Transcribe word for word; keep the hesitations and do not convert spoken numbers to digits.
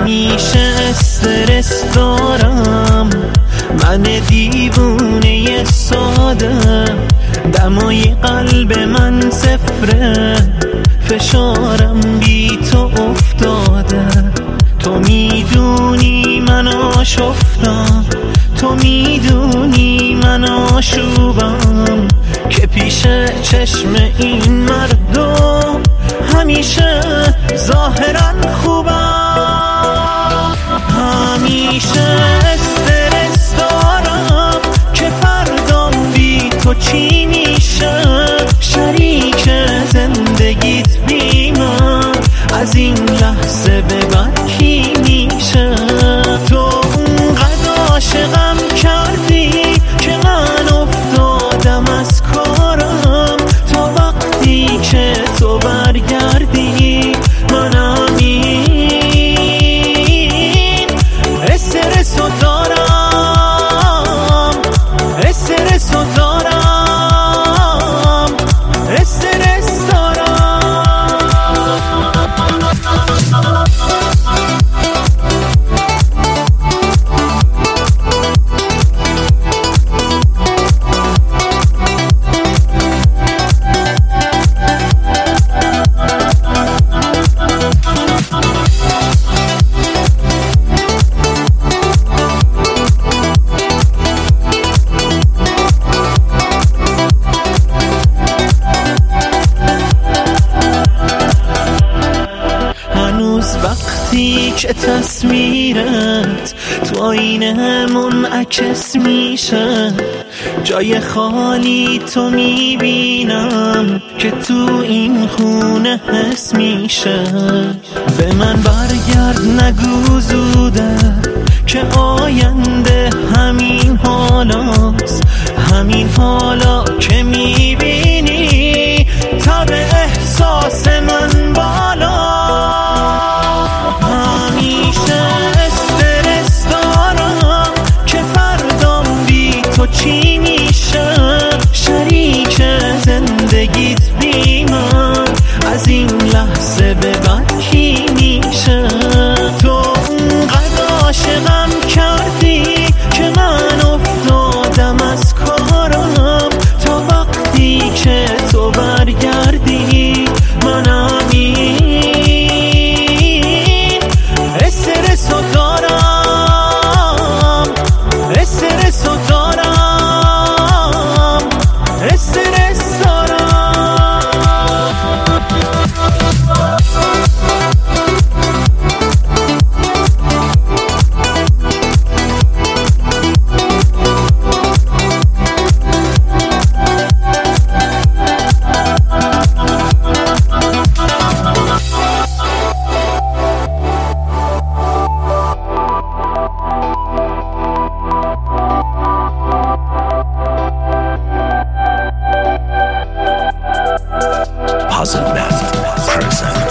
همیشه استرس دارم، من دیوونه ساده، دمای قلب من صفره، فشارم بی تو افتاده. تو میدونی من آشفتم، تو میدونی من آشوبم، که پیش چشم این مردم همیشه ظاهرا خوبم. همیشه استرس دارم که فردام بی تو چی میشه، شریک زندگیت بی من از این لحظه به بعد کی میشه؟ تو اونقدر عاشقم کردی که من افتادم از کارم، تا وقتی که تو برگردی منم این استرسو دارم، استرسو دارم، استرس دارم. وقتی که تصویرت تو آینه منعکس میشه، جای خالی تو میبینم که تو این خونه حس میشه. به من برگرد نگو زوده که آینده همین حالاست، همین حالا که میبینی تا به احساس من بالا. چی میشه شریک زندگیت بی من از این لحظه به بعد کی میشه؟ تو اونقدر عاشقم کردی که من افتادم از کارم، تا وقتی که تو برگردی منم این استرسو دارم، استرسو دارم. Puzzle Math Person.